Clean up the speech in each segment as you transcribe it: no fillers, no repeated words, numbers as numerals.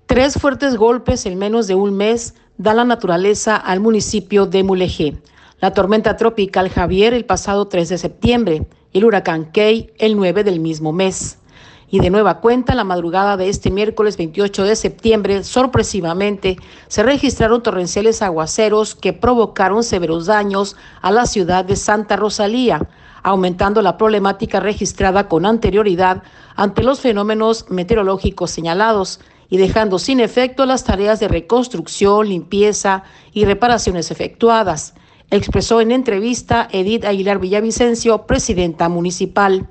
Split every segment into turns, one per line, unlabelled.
Tres fuertes golpes en menos de un mes da la naturaleza al municipio de Mulegé. La tormenta tropical Javier el pasado 3 de septiembre y el huracán Key el 9 del mismo mes. Y de nueva cuenta, la madrugada de este miércoles 28 de septiembre, sorpresivamente, se registraron torrenciales aguaceros que provocaron severos daños a la ciudad de Santa Rosalía, aumentando la problemática registrada con anterioridad ante los fenómenos meteorológicos señalados y dejando sin efecto las tareas de reconstrucción, limpieza y reparaciones efectuadas, expresó en entrevista Edith Aguilar Villavicencio, presidenta municipal.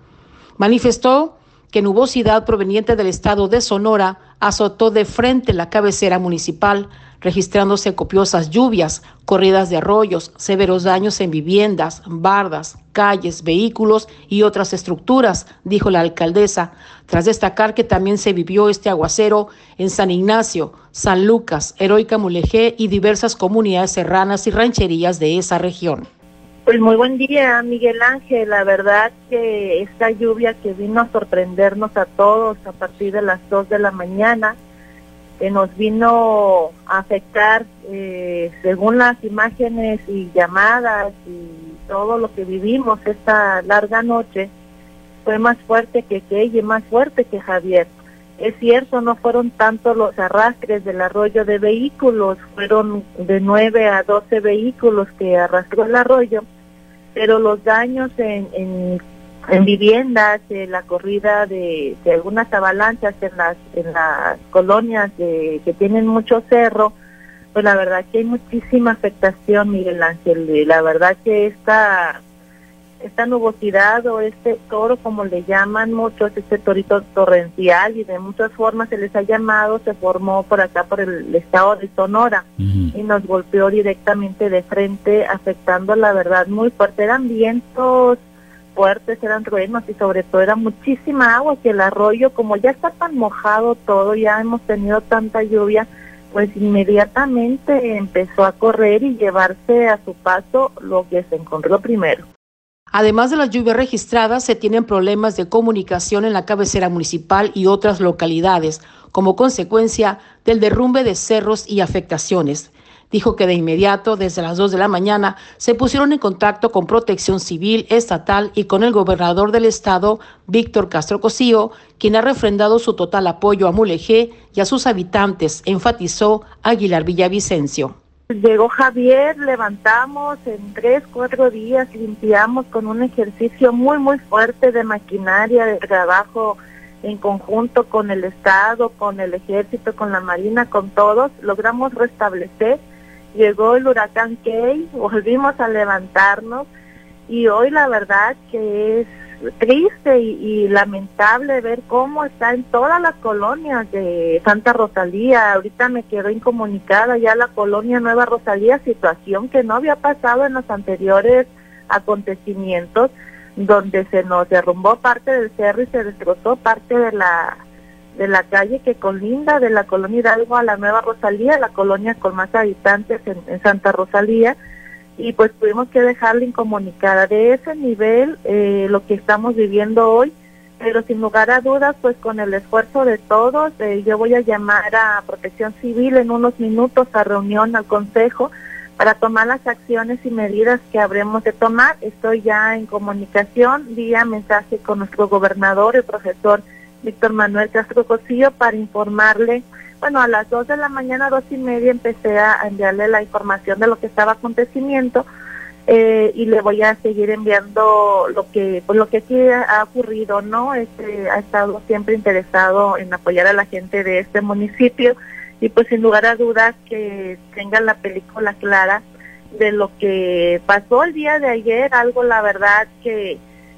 Manifestó que nubosidad proveniente del estado de Sonora azotó de frente la cabecera municipal, registrándose copiosas lluvias, corridas de arroyos, severos daños en viviendas, bardas, calles, vehículos y otras estructuras, dijo la alcaldesa, tras destacar que también se vivió este aguacero en San Ignacio, San Lucas, Heroica Mulegé y diversas comunidades serranas y rancherías de esa región.
Pues muy buen día, Miguel Ángel. La verdad que esta lluvia que vino a sorprendernos a todos a partir de las 2 de la mañana, nos vino a afectar, según las imágenes y llamadas y todo lo que vivimos esta larga noche, fue más fuerte que Key y más fuerte que Javier. Es cierto, no fueron tanto los arrastres del arroyo de vehículos, fueron de 9 a 12 vehículos que arrastró el arroyo, pero los daños en viviendas, la corrida de algunas avalanchas en las colonias que tienen mucho cerro, pues la verdad que hay muchísima afectación, Miguel Ángel. La verdad que esta nubosidad o este toro, como le llaman muchos, este torito torrencial y de muchas formas se les ha llamado, se formó por acá por el estado de Sonora y nos golpeó directamente de frente, afectando la verdad muy fuerte. Eran vientos fuertes, eran truenos y sobre todo era muchísima agua, que el arroyo, como ya está tan mojado todo, ya hemos tenido tanta lluvia, pues inmediatamente empezó a correr y llevarse a su paso lo que se encontró primero.
Además de las lluvias registradas, se tienen problemas de comunicación en la cabecera municipal y otras localidades, como consecuencia del derrumbe de cerros y afectaciones. Dijo que de inmediato, desde las 2 de la mañana, se pusieron en contacto con Protección Civil Estatal y con el gobernador del estado, Víctor Castro Cosío, quien ha refrendado su total apoyo a Mulegé y a sus habitantes, enfatizó Aguilar Villavicencio.
Llegó Javier, levantamos en 3-4 días, limpiamos con un ejercicio muy fuerte de maquinaria, de trabajo en conjunto con el Estado, con el Ejército, con la Marina, con todos, logramos restablecer. Llegó el huracán Key, volvimos a levantarnos y hoy la verdad que es triste y lamentable ver cómo está en todas las colonias de Santa Rosalía. Ahorita me quedó incomunicada ya la colonia Nueva Rosalía, situación que no había pasado en los anteriores acontecimientos, donde se nos derrumbó parte del cerro y se destrozó parte de la calle que colinda de la colonia Hidalgo a la Nueva Rosalía, la colonia con más habitantes en Santa Rosalía, y pues tuvimos que dejarla incomunicada. De ese nivel lo que estamos viviendo hoy, pero sin lugar a dudas, pues con el esfuerzo de todos, yo voy a llamar a Protección Civil en unos minutos a reunión al Consejo para tomar las acciones y medidas que habremos de tomar. Estoy ya en comunicación vía mensaje con nuestro gobernador, el profesor Víctor Manuel Castro Cosío, para informarle. Bueno, a las 2 de la mañana, 2:30, empecé a enviarle la información de lo que estaba acontecimiento y le voy a seguir enviando lo que aquí ha ocurrido, ¿no? Ha estado siempre interesado en apoyar a la gente de este municipio y pues sin lugar a dudas que tengan la película clara de lo que pasó el día de ayer, algo la verdad que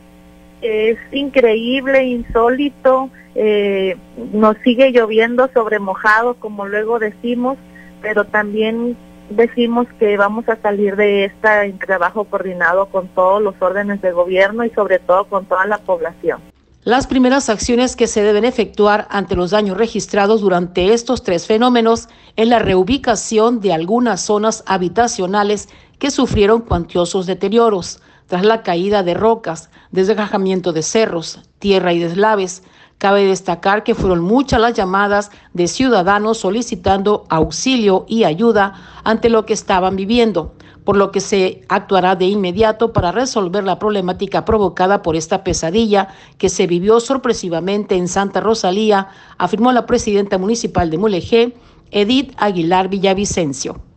es increíble, insólito. Nos sigue lloviendo sobre mojado, como luego decimos, pero también decimos que vamos a salir de esta en trabajo coordinado con todos los órdenes de gobierno y sobre todo con toda la población.
Las primeras acciones que se deben efectuar ante los daños registrados durante estos tres fenómenos es la reubicación de algunas zonas habitacionales que sufrieron cuantiosos deterioros tras la caída de rocas, desgajamiento de cerros, tierra y deslaves, Cabe destacar que fueron muchas las llamadas de ciudadanos solicitando auxilio y ayuda ante lo que estaban viviendo, por lo que se actuará de inmediato para resolver la problemática provocada por esta pesadilla que se vivió sorpresivamente en Santa Rosalía, afirmó la presidenta municipal de Mulegé, Edith Aguilar Villavicencio.